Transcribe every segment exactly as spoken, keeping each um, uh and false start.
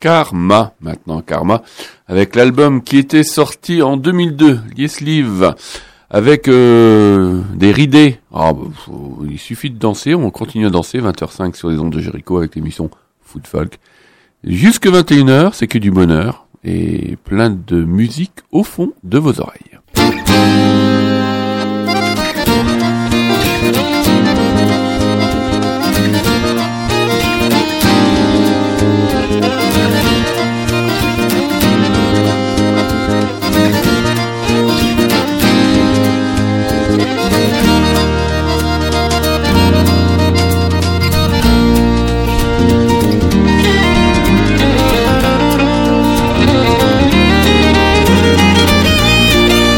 Karma, maintenant Karma, avec l'album qui était sorti en deux mille deux, Yes Live, avec euh, des ridés. Ah, bah, faut, il suffit de danser, on continue à danser, vingt heures cinq sur les ondes de Jericho avec l'émission Food Folk. Jusque vingt et une heures, c'est que du bonheur et plein de musique au fond de vos oreilles. Thank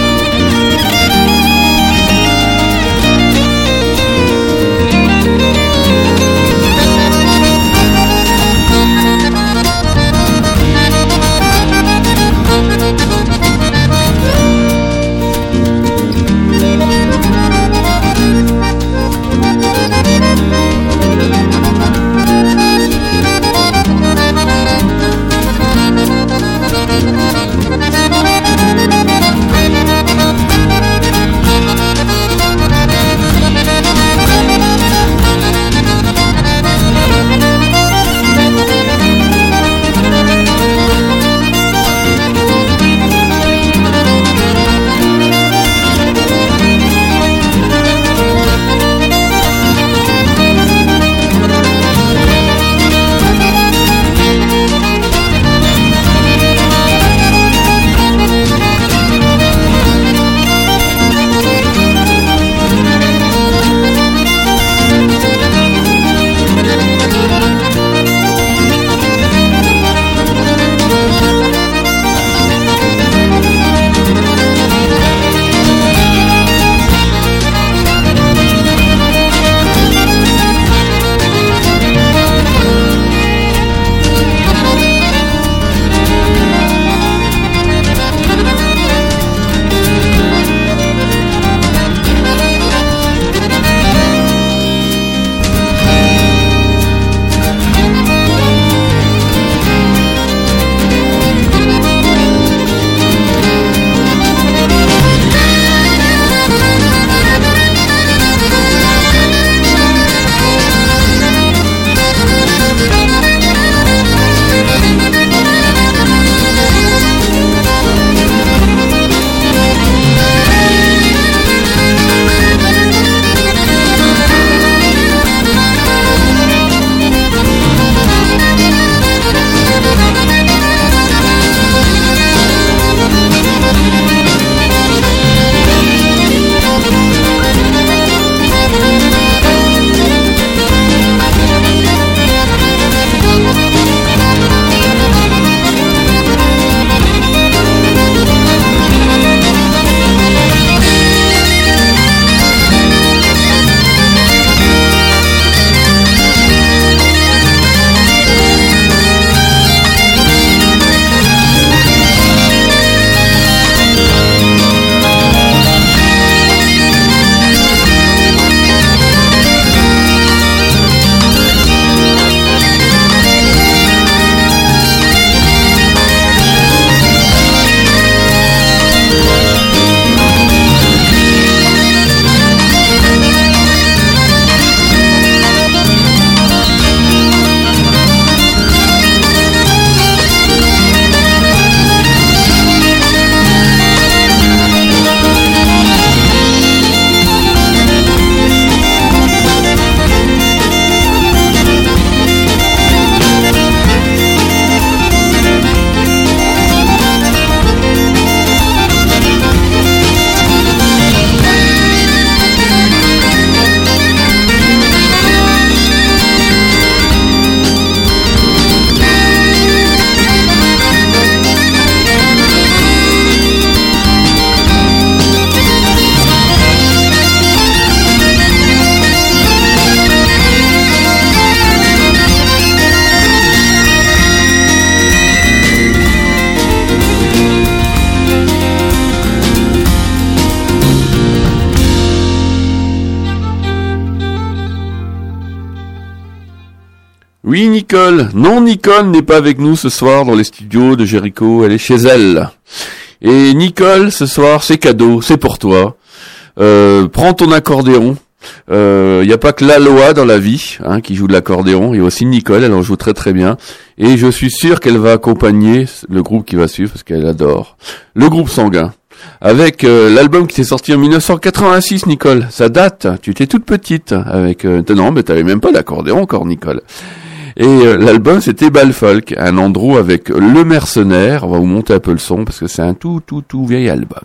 Oui, Nicole. Non, Nicole n'est pas avec nous ce soir dans les studios de Jericho. Elle est chez elle. Et Nicole, ce soir, c'est cadeau, c'est pour toi. Euh, prends ton accordéon. Il euh, n'y a pas que la Loa dans la vie hein, qui joue de l'accordéon. Il y a aussi Nicole, elle en joue très très bien. Et je suis sûr qu'elle va accompagner le groupe qui va suivre parce qu'elle adore. Le groupe sanguin. Avec euh, l'album qui s'est sorti en dix-neuf cent quatre-vingt-six, Nicole. Ça date. Tu étais toute petite. Avec euh, non, mais t'avais même pas d'accordéon encore, Nicole. Et euh, l'album, c'était Balfolk, un Andrew avec Le Mercenaire. On va vous monter un peu le son parce que c'est un tout tout tout vieil album.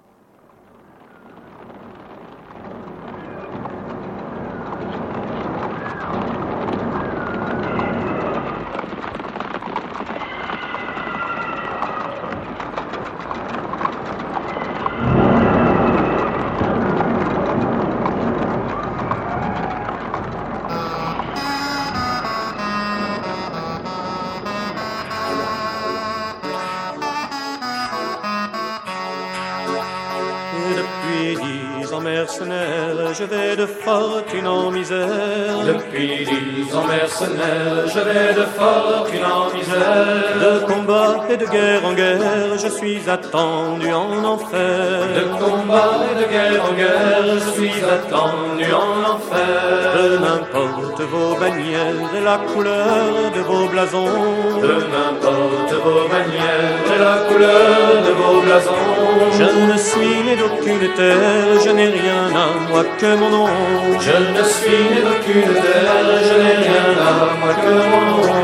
Je vais de fortune en misère. Depuis dix ans mercenaire, je vais de fortune en misère. De combat et de guerre en guerre, je suis attendu en enfer. De combat et de guerre en guerre, je suis attendu en enfer. Peu m'importe vos bannières et la couleur de vos blasons. Peu m'importe vos bannières et la couleur de vos blasons. Je ne suis né d'aucune terre, je n'ai rien à moi que mon nom. Je ne suis né d'aucune terre, je n'ai rien à moi que mon nom.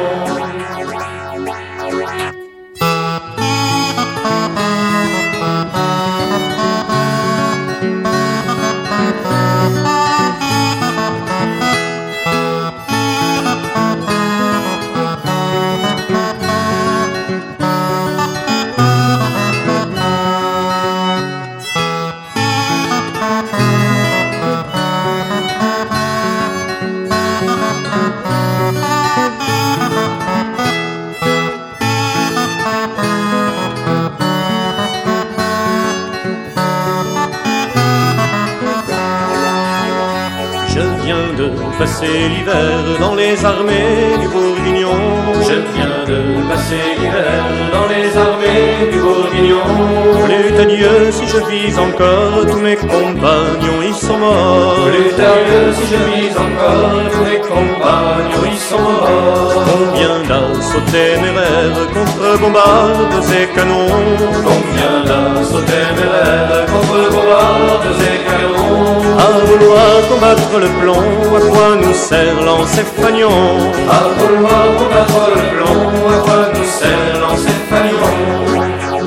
Passer l'hiver dans les armées du Bourguignon. Je viens de passer l'hiver dans les armées du Bourguignon. Plût à Dieu si je vis encore, tous mes compagnons y sont morts. Plût à Dieu si je vis encore, tous mes compagnons y sont morts. Combien d'assauts téméraires contre bombardes et canons. Combien d'assauts téméraires contre bombardes et canons. À vouloir combattre le plomb, à quoi nous sert lancer fanion? À vouloir combattre le plomb, à quoi nous sert lancer fanion?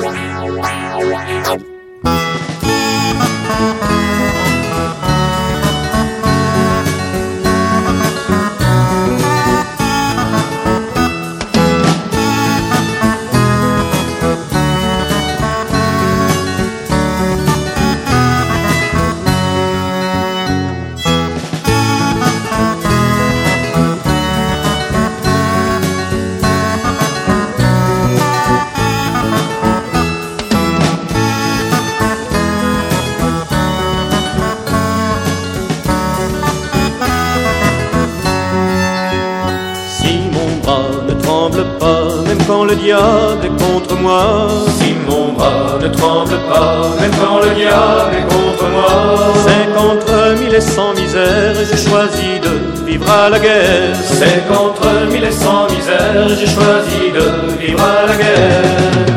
Quand le diable est contre moi, si mon bras ne tremble pas, même quand le diable est contre moi, c'est qu'entre mille et cent misères, j'ai choisi de vivre à la guerre. C'est qu'entre mille et cent misères, j'ai choisi de vivre à la guerre.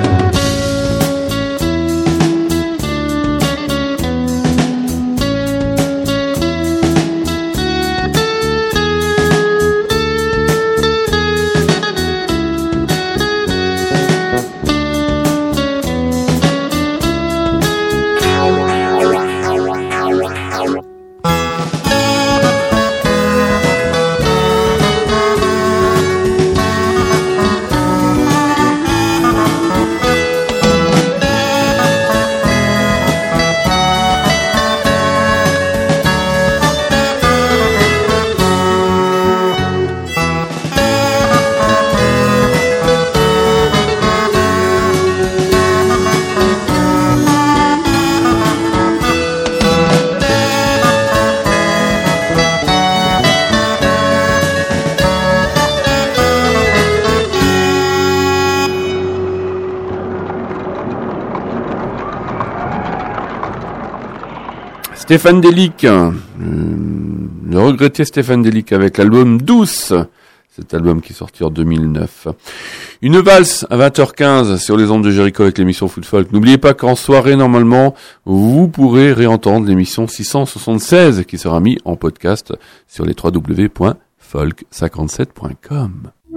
Stéphane Delic, euh, le regretté Stéphane Delic avec l'album Douce, cet album qui est sorti en deux mille neuf. Une valse à vingt heures quinze sur les ondes de Jericho avec l'émission Foot Folk. N'oubliez pas qu'en soirée, normalement, vous pourrez réentendre l'émission six cent soixante-seize qui sera mise en podcast sur les w w w point folk cinquante-sept point com.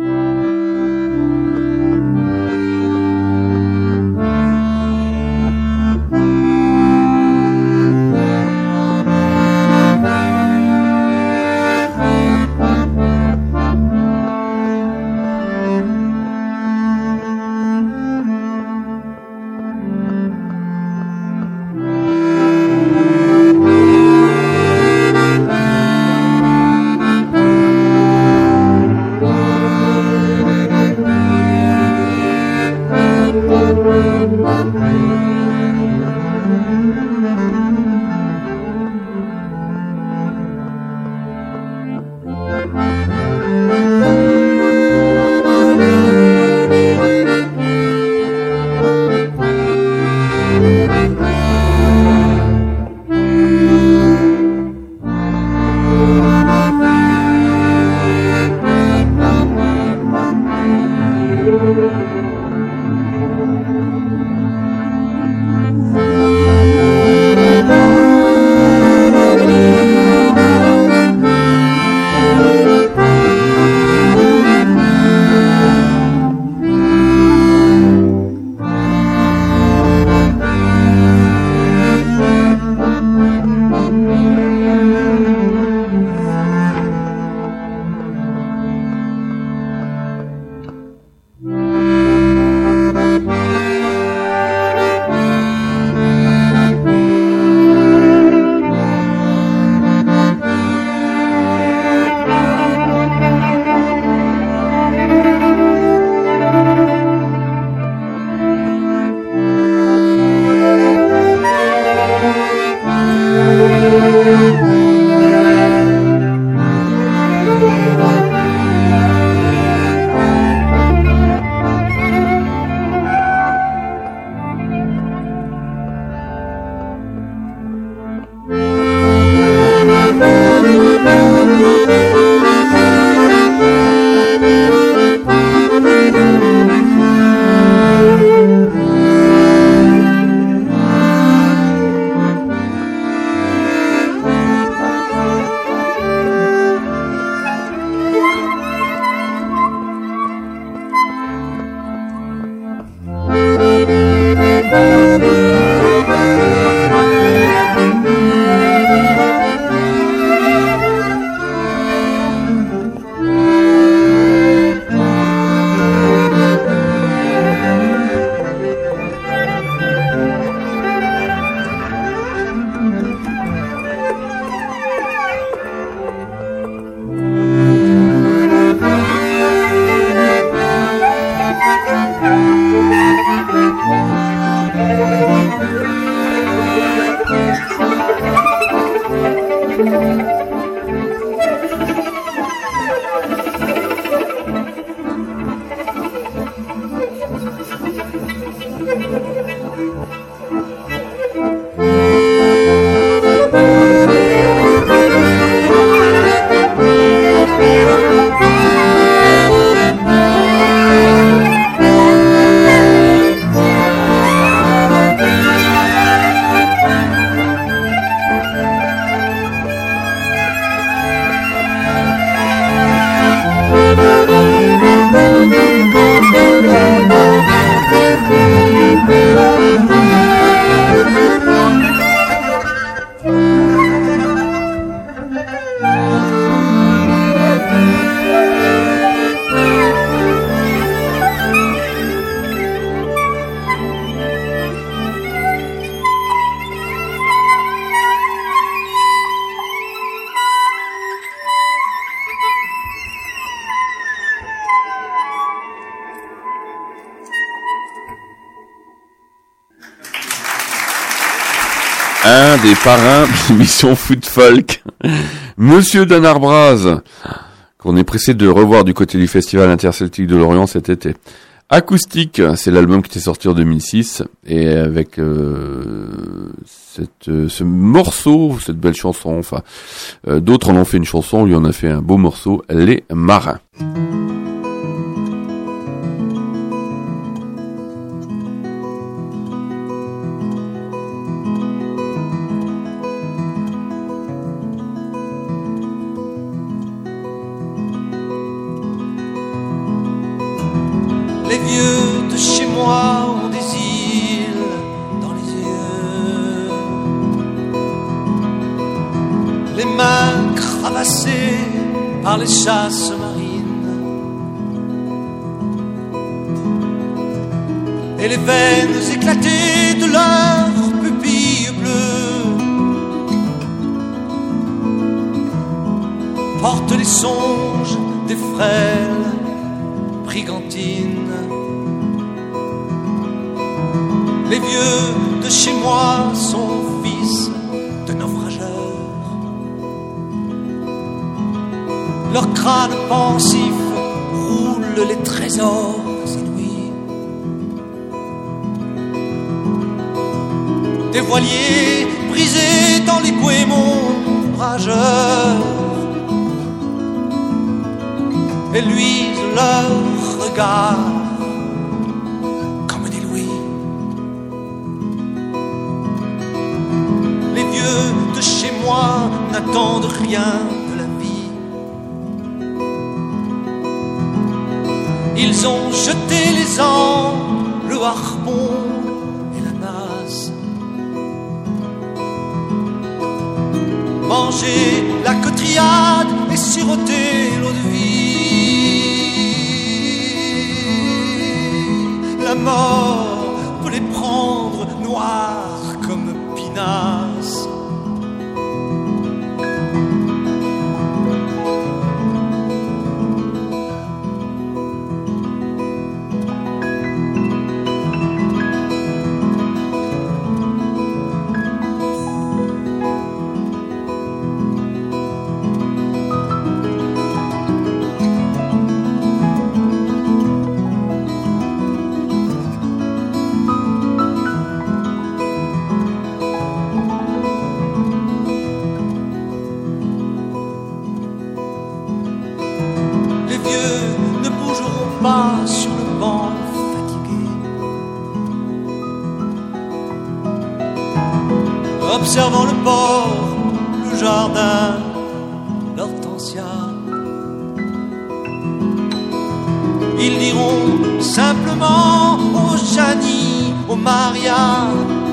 Un des parrains de l'émission Foot Folk, Monsieur Dan Arbraz, qu'on est pressé de revoir du côté du Festival Interceltique de Lorient cet été. Acoustique, c'est l'album qui était sorti en deux mille six et avec euh, cette, euh, ce morceau, cette belle chanson, enfin euh, d'autres en ont fait une chanson, lui en a fait un beau morceau, Les Marins. Les vieux de chez moi ont des îles dans les yeux, les mains cravassées par les chasses marines et les veines éclatées de leurs pupilles bleues portent les songes des frêles brigantines. Les vieux de chez moi sont fils de naufrageurs. Leurs crânes pensifs roulent les trésors inouïs. Des voiliers brisés dans les goémons rageurs éluisent leurs regards comme des louis. Les vieux de chez moi n'attendent rien de la vie. Ils ont jeté les ans, le harpon et la nasse, mangé la cotrillade et siroté l'eau de vie. La mort peut les prendre noirs comme pinasse. Sur le banc fatigué, observant le port, le jardin, l'hortensia, ils diront simplement au Jani, au Maria,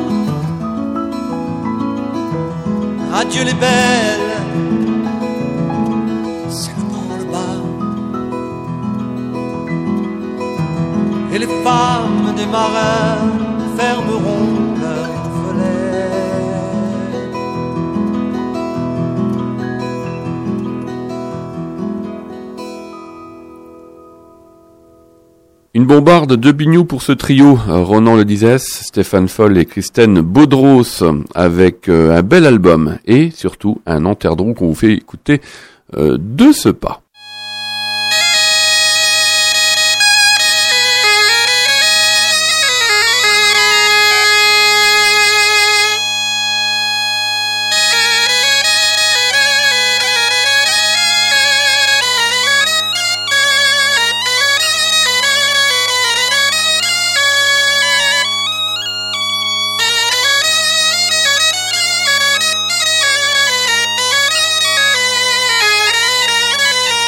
adieu les belles. Et les femmes des marins fermeront leurs volets. Une bombarde de bignou pour ce trio, Ronan Le Dizès, Stéphane Foll et Christine Baudros, avec un bel album et surtout un enterdron qu'on vous fait écouter de ce pas. Thank you.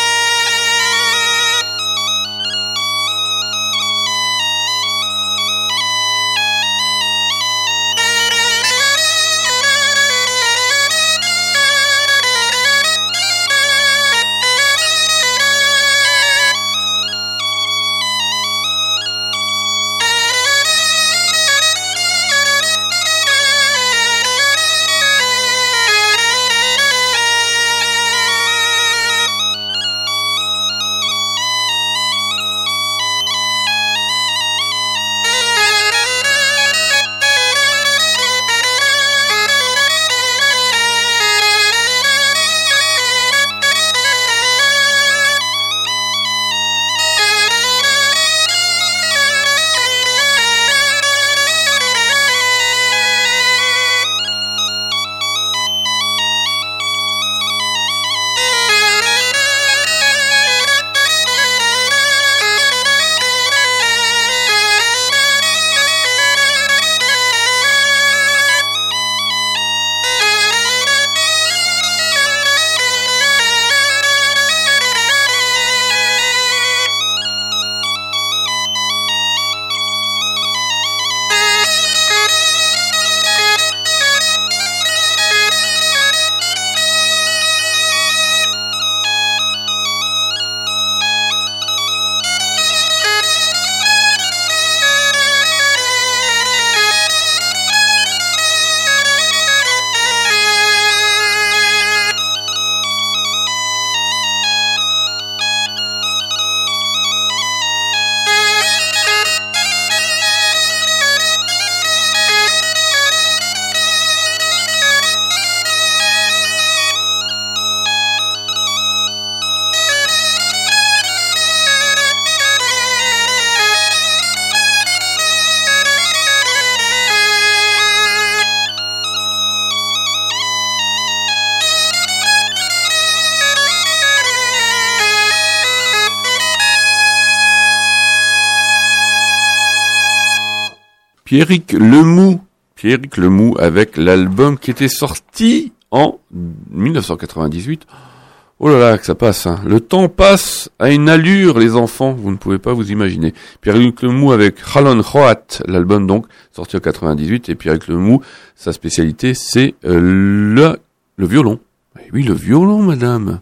Pierrick Lemoux. Pierrick Lemoux avec l'album qui était sorti en dix-neuf cent quatre-vingt-dix-huit. Oh là là, que ça passe, hein. Le temps passe à une allure, les enfants, vous ne pouvez pas vous imaginer. Pierrick Lemoux avec Halon Roat, l'album donc, sorti en quatre-vingt-dix-huit, et Pierrick Lemoux, sa spécialité, c'est euh, le, le violon. Et oui, le violon, madame.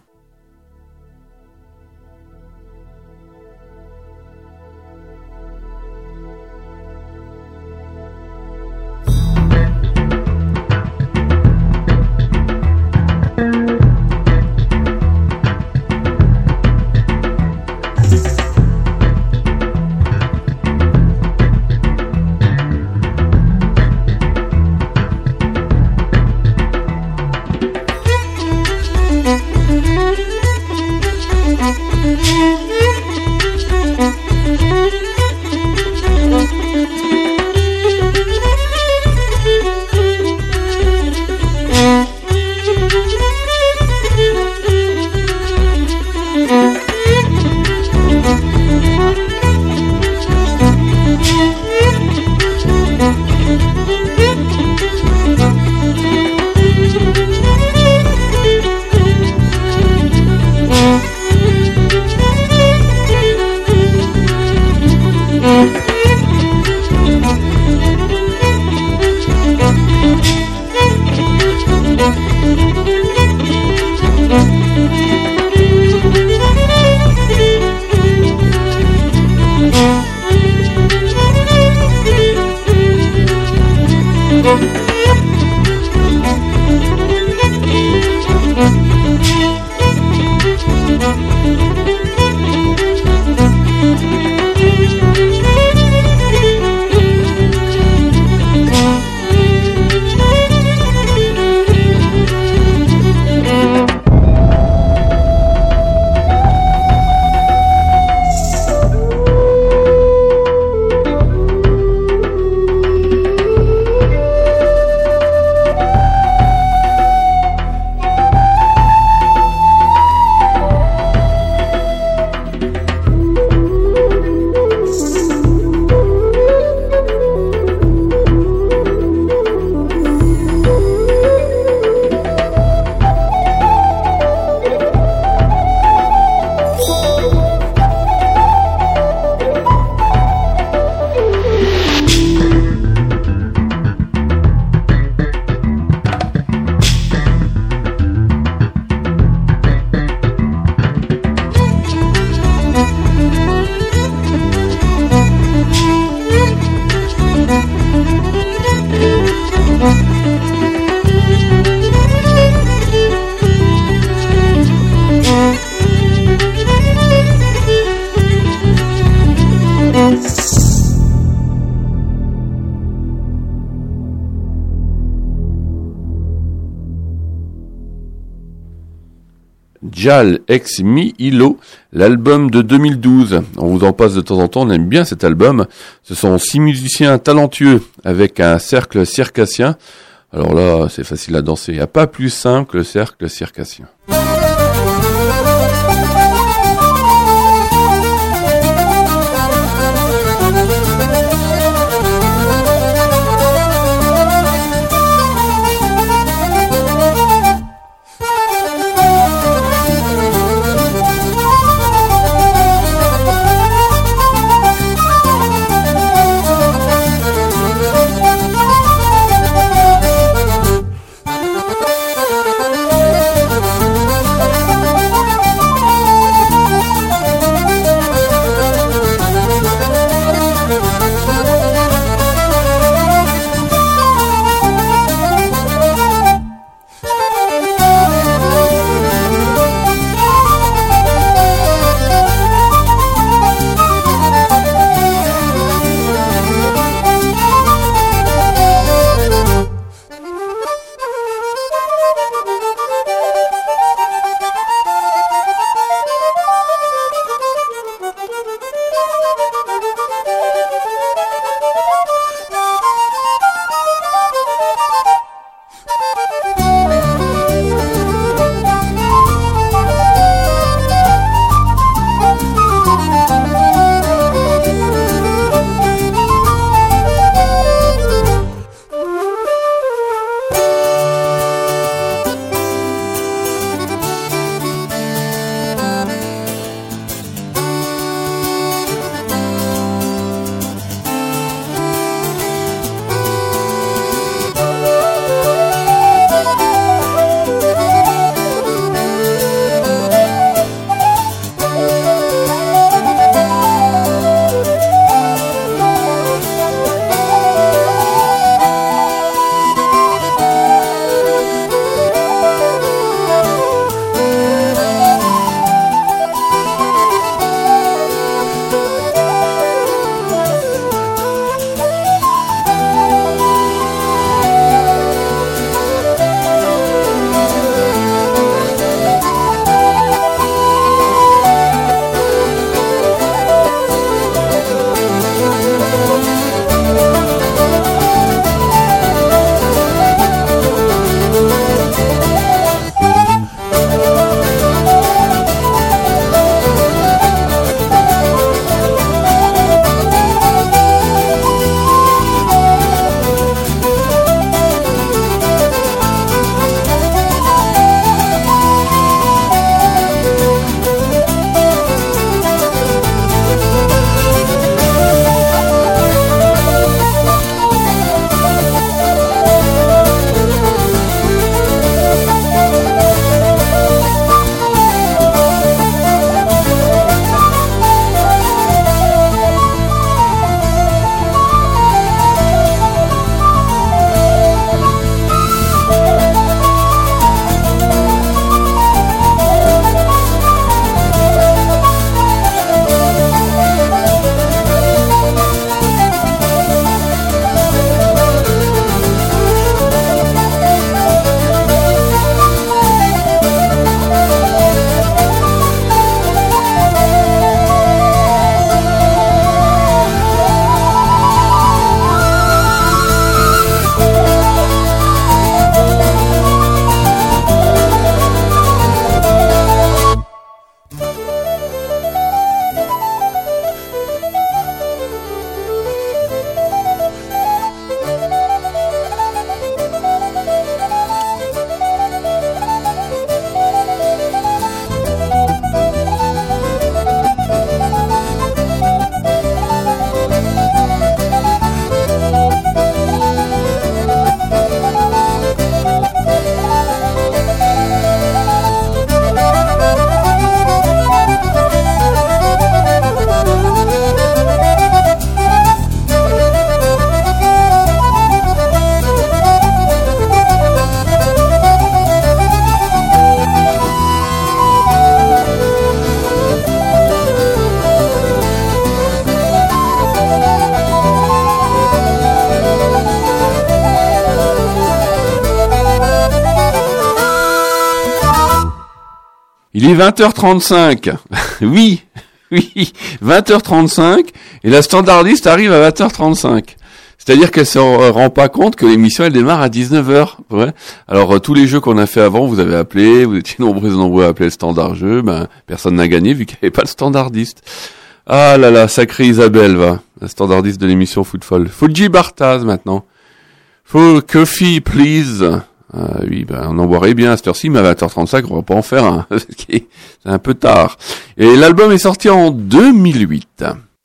Jal ex Mihilo, l'album de deux mille douze. On vous en passe de temps en temps, on aime bien cet album. Ce sont six musiciens talentueux avec un cercle circassien. Alors là, c'est facile à danser. Il n'y a pas plus simple que le cercle circassien. Thank you. Il est vingt heures trente-cinq. Oui, oui, vingt heures trente-cinq. Et la standardiste arrive à vingt heures trente-cinq. C'est-à-dire qu'elle se rend pas compte que l'émission, elle démarre à dix-neuf heures. Ouais. Alors, euh, tous les jeux qu'on a fait avant, vous avez appelé, vous étiez nombreux et nombreux à appeler le standard jeu, ben, personne n'a gagné vu qu'il n'y avait pas le standardiste. Ah là là, sacrée Isabelle, va. La standardiste de l'émission Footfall. Fuji Bartaz, maintenant. Full coffee, please. Ah oui, ben, on en boirait bien à cette heure-ci, mais à vingt heures trente-cinq, on va pas en faire un. C'est un peu tard. Et l'album est sorti en deux mille huit.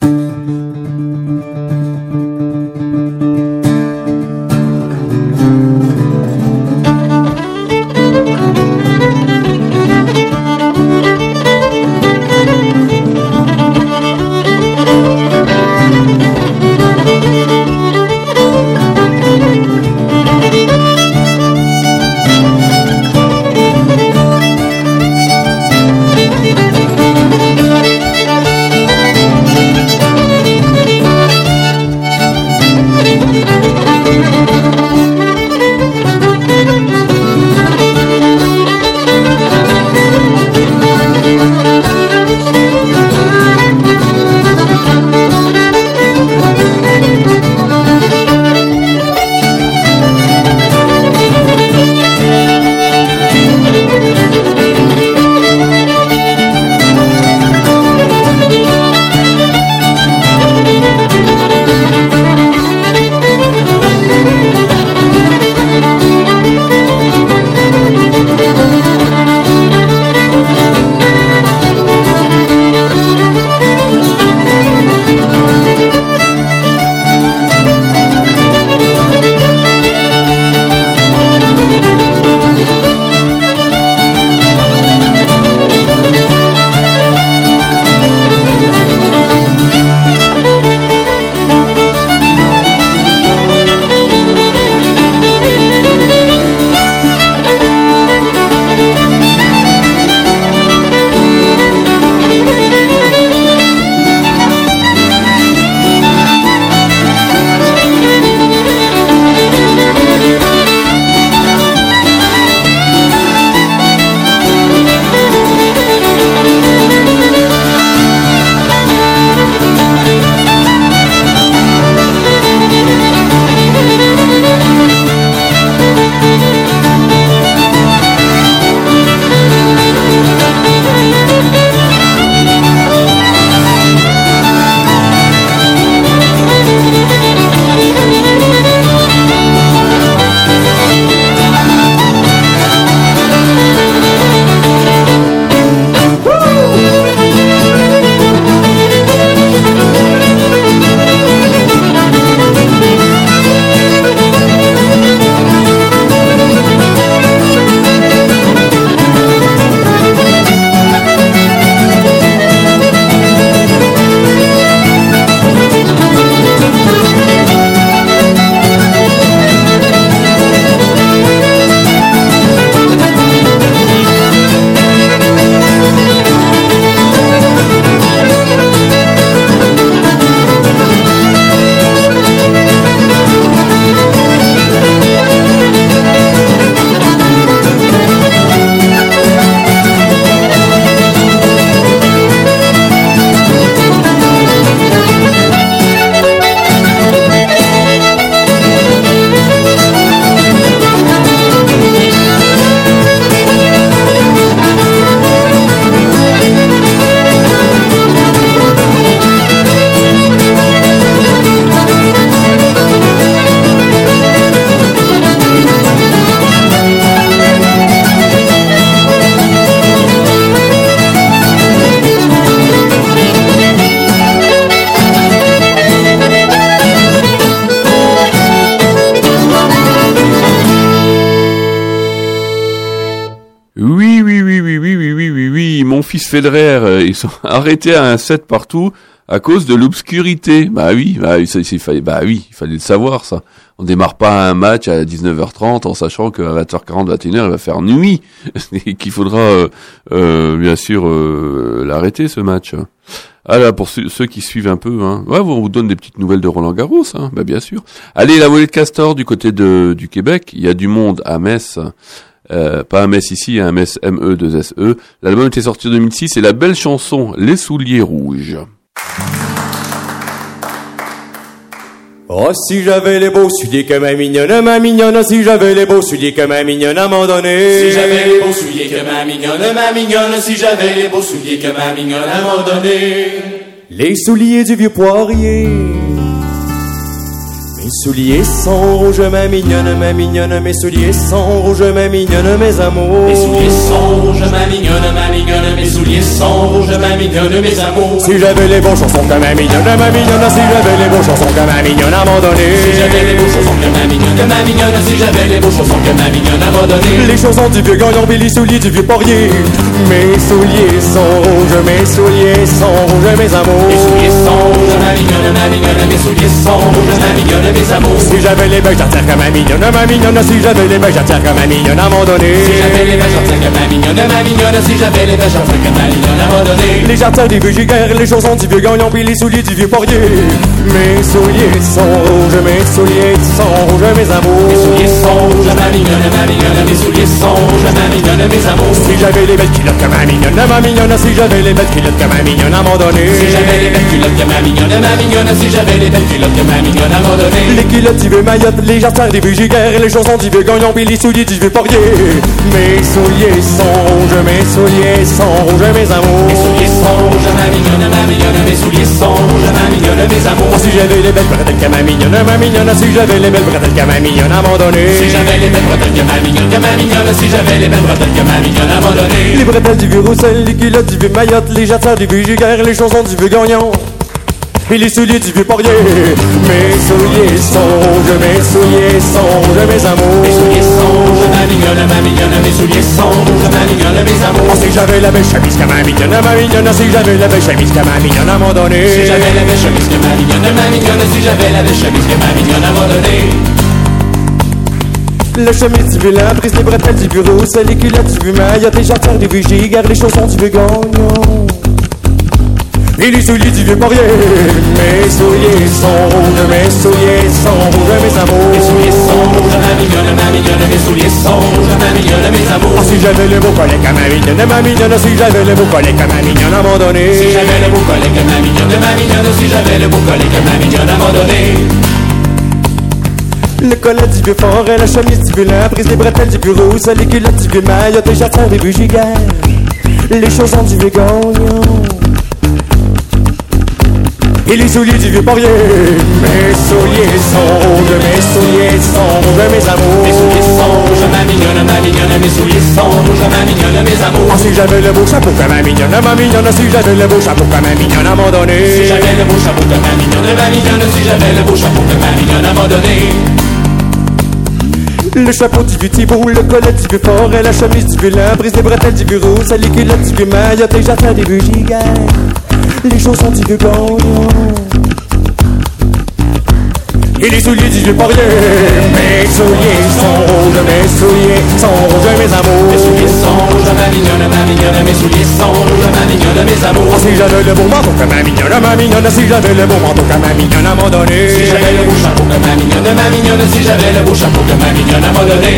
fils Federer, ils sont arrêtés à un set partout à cause de l'obscurité. Bah oui, bah, il, il fallait, bah oui, il fallait le savoir ça. On démarre pas un match à dix-neuf heures trente en sachant qu'à vingt heures quarante, vingt et une heures, il va faire nuit et qu'il faudra euh, euh, bien sûr euh, l'arrêter ce match. Ah là, pour ceux, ceux qui suivent un peu, hein. Ouais, on vous donne des petites nouvelles de Roland Garros, hein. Bah bien sûr. Allez, la volée de Castor du côté de du Québec, il y a du monde à Metz. Euh, pas un mess ici, un mess M E deux S E. L'album était sorti en deux mille six et la belle chanson Les Souliers Rouges. Oh, si j'avais les beaux souliers que ma mignonne, ma mignonne, si j'avais les beaux souliers que ma mignonne à un moment donné. Si j'avais les beaux souliers que ma mignonne, ma mignonne, si j'avais les beaux souliers que ma mignonne à un moment donné. Les souliers du vieux poirier. Mes souliers sont rouges, ma mignonne, ma mignonne, mes souliers sont rouges, ma mignonne, mes amours. Mes souliers sont rouges, ma mignonne, ma mignonne, mes souliers sont rouges, ma mignonne, mes amours. Si j'avais les bons chansons que ma mignonne, ma mignonne, si j'avais les bons chansons que ma mignonne à un moment donné. Si j'avais les beaux chansons que ma mignonne, ma mignonne, si j'avais les beaux chansons que ma mignonne à un moment donné. Les chansons du vieux gagnon, puis les souliers du vieux poirier. Mes souliers sont rouges, mes souliers sont rouges, mes amours. Mes souliers sont rouges, ma mignonne, ma mignonne, mes souliers sont rouges, ma mignonne, mes amours. Si j'avais les becs, j'attire comme ma mignonne, ma mignonne, si j'avais les becs, j'attire comme ma mignonne à un moment donné. Si j'avais les becs, j'attire comme ma mignonne, ma mignonne, si j'avais les becs, j'attire comme ma mignonne à un moment donné. Les jarretières des vieux giguères, les chansons du vieux gagnon, puis les souliers du vieux poirier. Mes souliers sont rouges, mes souliers sont rouges, mes amours. Mes souliers sont rouges, ma mignonne, ma mignonne, mes souliers sont rouges, ma mignonne, mes amours. Si j'avais les belles culottes comme ma mignonne, ma mignonne, si j'avais les belles culottes comme ma mignonne à un moment donné. Si j'avais les belles culottes comme ma mignonne, ma mignonne, si j'avais les belles culottes comme ma mignonne à un moment donné. Les culottes du vieux maillotte, les jarretières des vieux giguères, les chansons du vieux gagnon, puis les souliers du vieux poirier. Mes souliers sont rouges, mes souliers sont rouges, mes amours. Mes souliers sont rouges, ma mignonne, ma mignonne, mes souliers sont rouges, ma mignonne, mes amours. Si j'avais les belles bretelles que ma mignonne, ma mignonne, si j'avais les belles bretelles que ma mignonne à un moment donné. Si j'avais les belles bretelles que ma mignonne, que ma mignonne, si j'avais les belles bretelles que ma mignonne à un moment donné. Les bretelles du vieux roussel, les culottes du vieux maillotte, les jarretières du vieux giguère, les chansons du vieux gagnon. Et les souliers du vieux poirier. Mes souliers sont rouges, mes souliers sont rouges, mes amours. Mes souliers sont rouges, ma mignonne, ma mignonne, mes souliers sont rouges, ma mignonne, mes amours. Oh, si j'avais la belle chemise que ma mignonne, ma mignonne, si j'avais la belle chemise que ma mignonne à un moment donné. Si j'avais la belle chemise que ma mignonne, ma mignonne, si j'avais la belle chemise que ma mignonne à un moment donné. La chemise du vieux lambris, les bretelles du vieux roussel, les culottes du vieux maillotte, les jarretières du vieux giguère, les chaussons du vieux gagnon. Et les souliers du vieux poirier. Mes souliers sont rouges, mes souliers sont rouges, mes amours. Mes souliers sont rouges, ma mignonne, ma mignonne, mes souliers sont rouges, ma mignonne, mes amours. Oh, si j'avais le beau collet comme ma mignonne, ma mignonne, si j'avais le beau collet comme ma mignonne à un moment donné. Si j'avais le beau collet comme ma mignonne, ma mignonne, si j'avais le beau collet comme ma mignonne à un moment donné. Le collet du vieux forêt, la chemise du vieux lambris, les bretelles du vieux roussel, les culottes du vieux maillotte, les jarretières des vieux giguères, les chaussons du vieux gagnon. Et les souliers du vieux poirier. Mes souliers sont rouges, mes souliers sont rouges, mes amours. Mes souliers sont rouges, ma mignonne, ma mignonne, mes souliers sont rouges, ma mignonne, mes amours. Oh, si j'avais le beau chapeau comme ma mignonne, ma mignonne, si j'avais le beau chapeau comme ma mignonne à un moment donné. Si j'avais le beau chapeau comme ma mignonne, ma mignonne, si j'avais le beau chapeau comme ma mignonne à un moment donné. Le chapeau du vieux Thibault, le collet du vieux forêt, la chemise du vieux lambris, les bretelles du vieux roussel, les culottes du vieux maillotte, les jarretières des vieux giguères, les chaussons du vieux gagnon. Et les souliers du vieux poirier. Mes souliers sont rouges, mes souliers sont rouges, mes amours. Mes souliers sont rouges, ma mignonne, ma mignonne, mes souliers sont rouges, ma mignonne, mes amours. Oh, si j'avais le beau manteau comme ma mignonne, ma mignonne, si j'avais le beau manteau comme ma mignonne à un moment donné. Si j'avais le beau chapeau comme ma mignonne, ma mignonne, si j'avais le beau chapeau comme ma mignonne à un moment donné.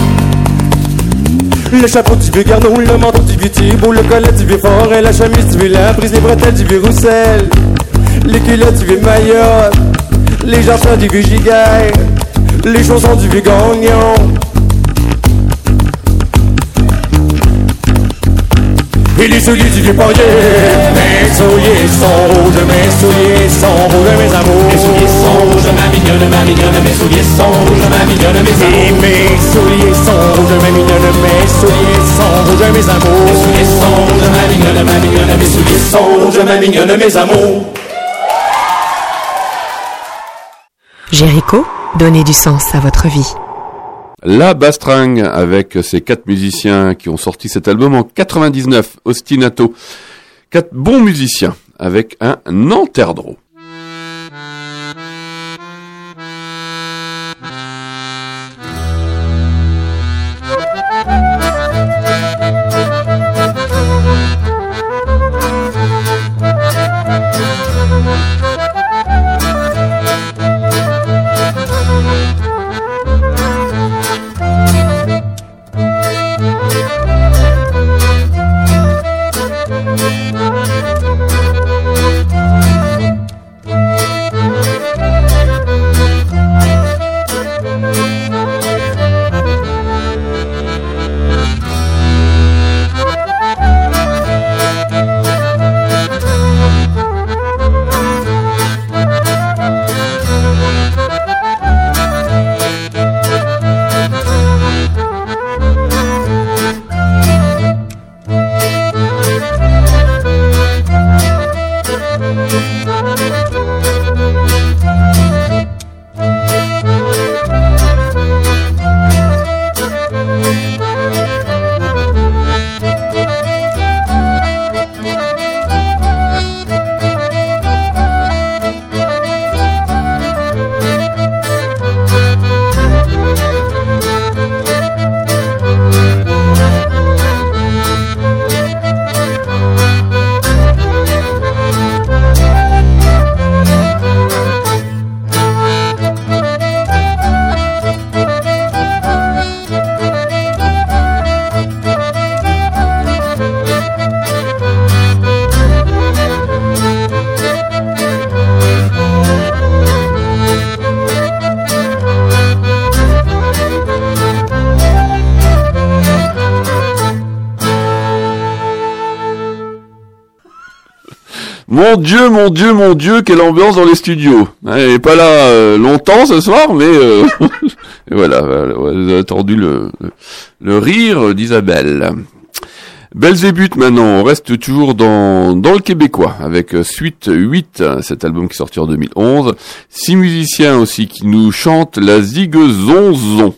Le chapeau du vieux Garneau, le manteau du vieux Thibault, le collet du vieux forêt, la chemise du vieux lambris, les bretelles du vieux roussel, les culottes du vieux maillotte, les jarretières du vieux giguère, les chaussons du vieux gagnon. Et les souliers du vieux poirier. Mes souliers sont rouges, mes souliers sont rouges, mes amours. Mes souliers sont rouges, ma mignonne, ma mignonne, mes souliers sont rouges, ma mignonne, mes amours. Et mes souliers sont rouges, ma mignonne, mes souliers sont rouges, mes amours. Mes souliers sont rouges, ma mignonne, ma mignonne, mes souliers sont rouges, ma mignonne, mes amours. Jéricho, donnez du sens à votre vie. La Bastringue, avec ces quatre musiciens qui ont sorti cet album en quatre-vingt-dix-neuf, Ostinato. Quatre bons musiciens, avec un Nanterdro. Mon Dieu, mon Dieu, mon Dieu, quelle ambiance dans les studios. Elle n'est pas là euh, longtemps ce soir, mais euh, voilà, voilà, vous avez entendu le, le, le rire d'Isabelle. Belzébuth maintenant, on reste toujours dans, dans le québécois, avec Suite huit, cet album qui est sorti en deux mille onze. Six musiciens aussi qui nous chantent la Zigezonzon.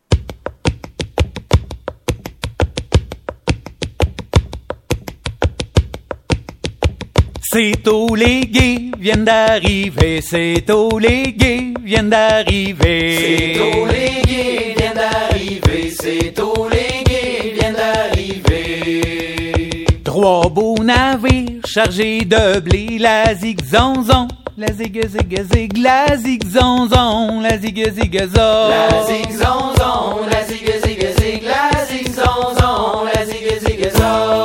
C'est tous les gays viennent d'arriver, c'est tous les gays viennent d'arriver. C'est tous les gays viennent d'arriver, c'est tous les gays viennent d'arriver. Trois beaux navires chargés de blé, la zig-zonzon, la zig-zig-zig, la zig-zonzon, la zig-zig-zon. La zig-zonzon, la zig-zig-zig, la zig-zonzon, la zig-zig-zon.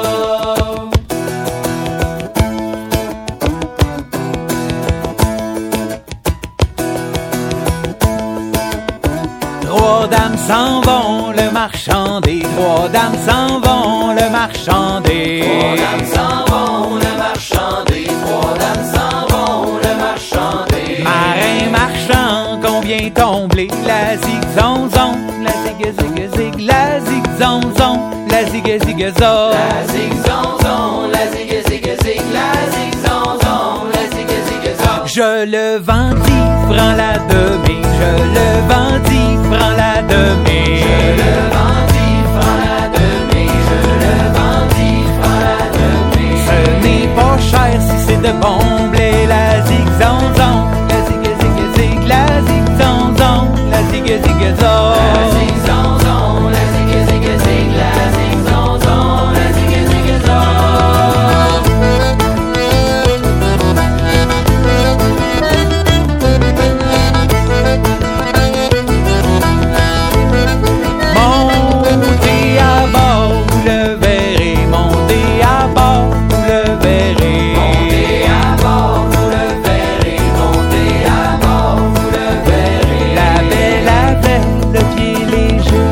Trois dames s'en vont, le marchander. Trois dames s'en vont, le marchander. Trois dames s'en vont, le marchander. Trois dames s'en vont, le marchander. Marin marchand, combien tomber? La zig-zonzon, la zig-zig-zig, la zig-zonzon, la zig-zig-zon. La zig-zonzon, la zig-zig-zig, la zig-zonzon, la zig-zig-zon. Je le vendis, prends la demi. Je le vendis, prends la demi. Je le vendis, prends la demi. Je le vendis, prends la demi. Ce n'est pas cher si c'est de bon blé. La zig-zonzon, la zig-zig-zig, la zig-zonzon, la zig-zig-zon. La zig-zonzon, la zig-zig-zig, la zig-zonzon, la zig-zig-zon. Montez à bord, vous le verrez. Montez à bord, vous le verrez. Montez à bord, vous le verrez. Montez à bord, vous le verrez. La belle avait le pied léger.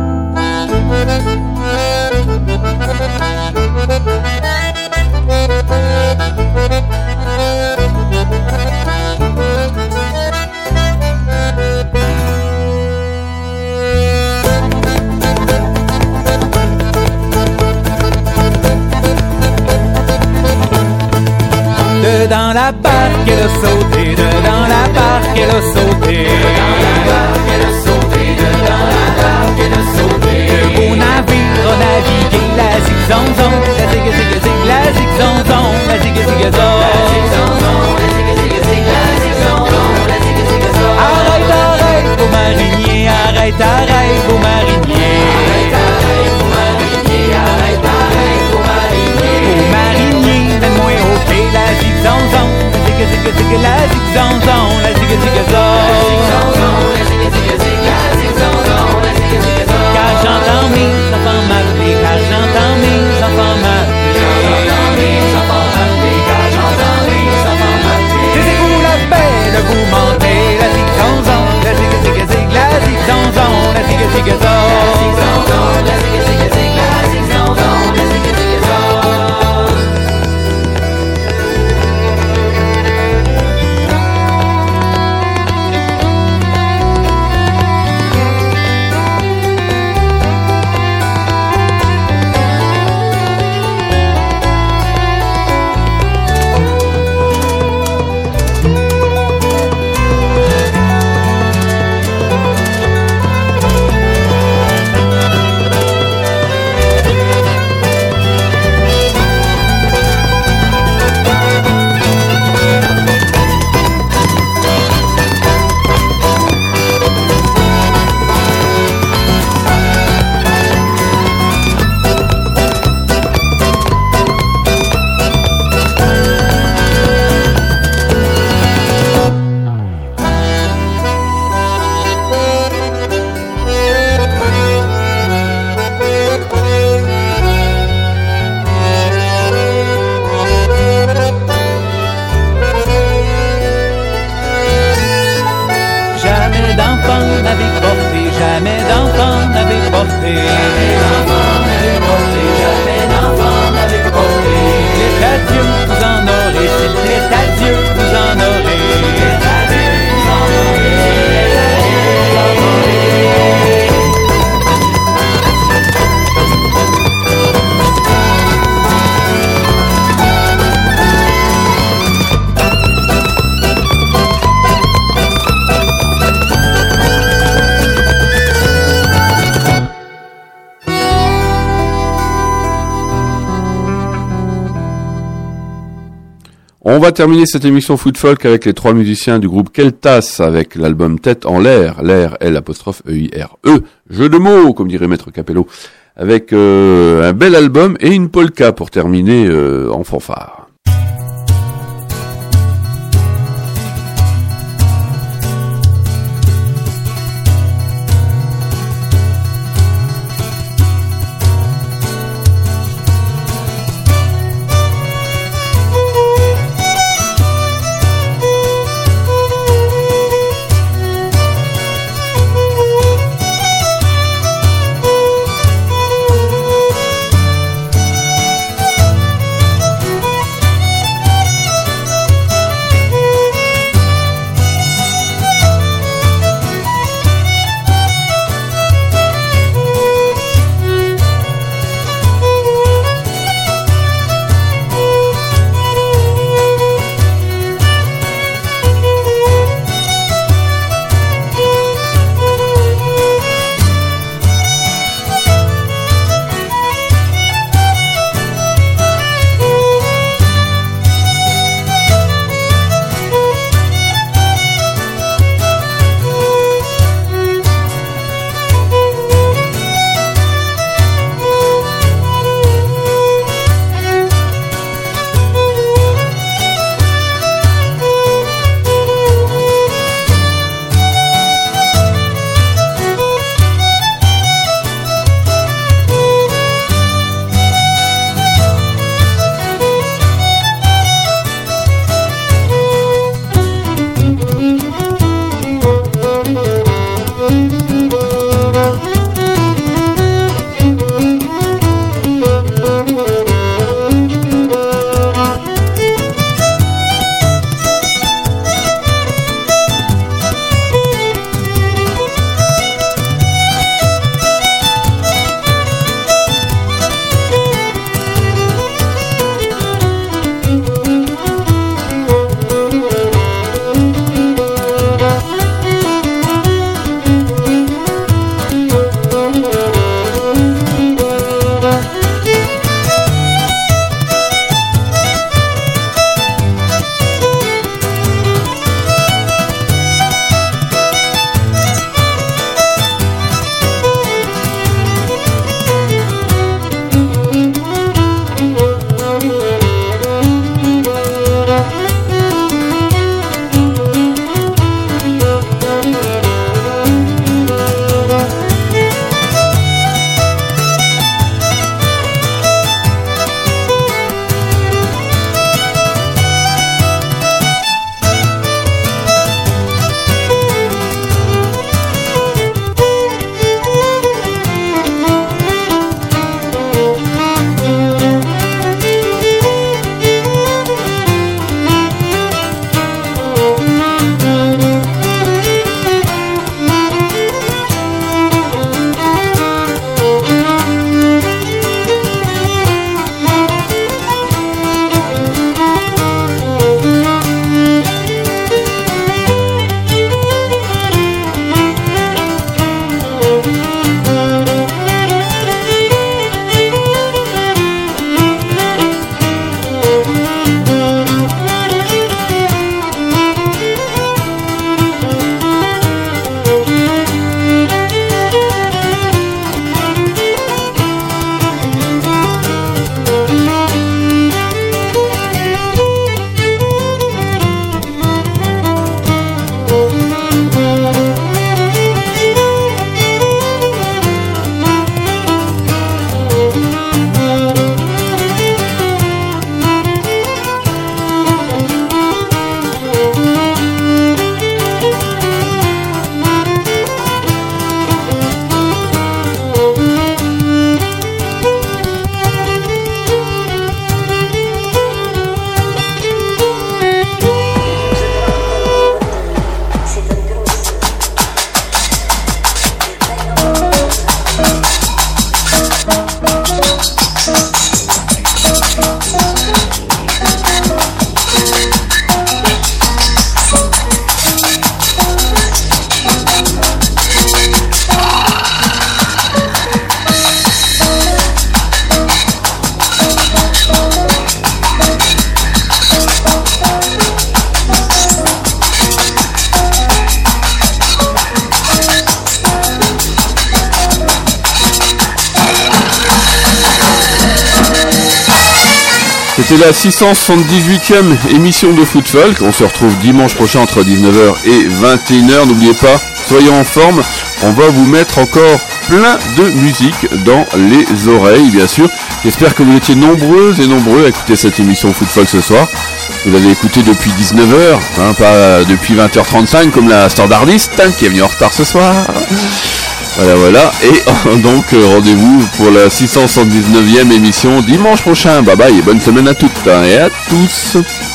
Dedans la barque, elle a sauté. Dedans la barque, elle a sauté. Dans la barque, elle a sauté. Dans la barque, elle a sauté. Le beau navire a navigué. La zig-zonzon, la zig-zig-zig, la zig-zonzon, la zig-zig-zon. La zig-zonzon, la zig-zig-zig, la zig-zonzon, la zig-zig-zon. Arrête, arrête, beau marinier. Arrête, arrête, beau marinier. Arrête, arrête, beau marinier. Arrête, arrête, beau marinier. Beau marinier, mène-moi au quai. La zig-zonzon, la zig-zig-zig, la zig-zonzon, la zig-zig-zon. La zig-zonzon, la zig-zig-zig, la zig-zonzon, la zig-zig-zon. Car j'entends mes enfants m'appeler, car j'entends mes enfants m'appeler. J'entends mes enfants m'appeler, car j'entends mes enfants m'appeler. Taisez-vous la belle, vous mentez. La zig-zonzon, la zig-zig-zig, la zig-zonzon, la zig-zig-zon. La zig-zonzon, la zig-zig-zig, la zig-zonzon, la zig-zig-zon. jamais d'enfant n'avait porté. Jamais d'enfant n'avait porté, jamais d'enfant n'avait porté. Les adieux vous en aurez si On va terminer cette émission Food Folk avec les trois musiciens du groupe Keltas avec l'album Tête en l'air, l'air L apostrophe E I R E, jeu de mots comme dirait Maître Capello, avec euh, un bel album et une polka pour terminer euh, en fanfare. C'était la six cent soixante-dix-huitième émission de Foot Folk. On se retrouve dimanche prochain entre dix-neuf heures et vingt et une heures. N'oubliez pas, soyez en forme. On va vous mettre encore plein de musique dans les oreilles, bien sûr. J'espère que vous étiez nombreuses et nombreux à écouter cette émission Foot Folk ce soir. Vous l'avez écouté depuis dix-neuf heures, hein, pas depuis vingt heures trente-cinq comme la standardiste hein, qui est venue en retard ce soir. Voilà, voilà. Et donc, euh, rendez-vous pour la six cent soixante-dix-neuvième émission dimanche prochain. Bye bye et bonne semaine à toutes hein, et à tous.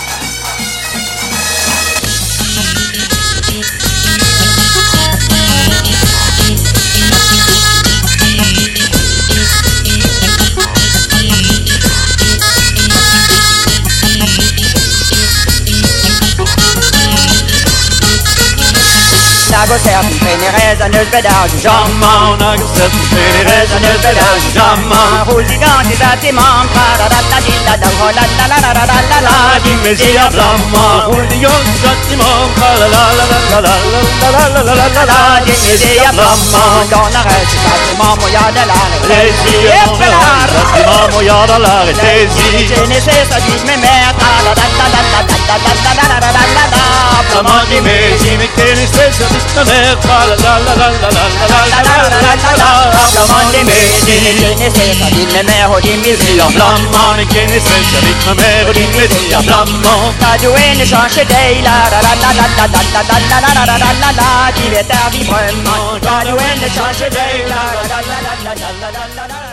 Nagocerten, Feneresaneus bedar du jamman Nagocerten, Feneresaneus bedar du jamman Huldigant i dattimam Tra-da-da-da-di-da-da La-la-la-la-la-la-la-la Dimmesia blamma Huldigant i dattimam Tra-la-la-la-la-la-la-la-la-la-la-la Dimmesia blamma Donare si dattimam och jag delare Lesi Eppelar Dattimam och jag delare Lesi Gene sesa dit med mer Tra-la-la-la-la-la-la-la-la-la-la-la Blamman di me Gene kene sesa dit med mer Tra-la-la-la-la-la-la-la-la-la-la-la Blamman di me Gene kene sesa dit med mer Och din Messia blamman Kene sesa dit med mer Och din Messia blamman T'as du en échange dig La-la-la-la-la-la-la-la-la-la-la-la-la Tu vet är vi drömmar T'as du en échange dig La-la-la-la-la-la-la-la-la-la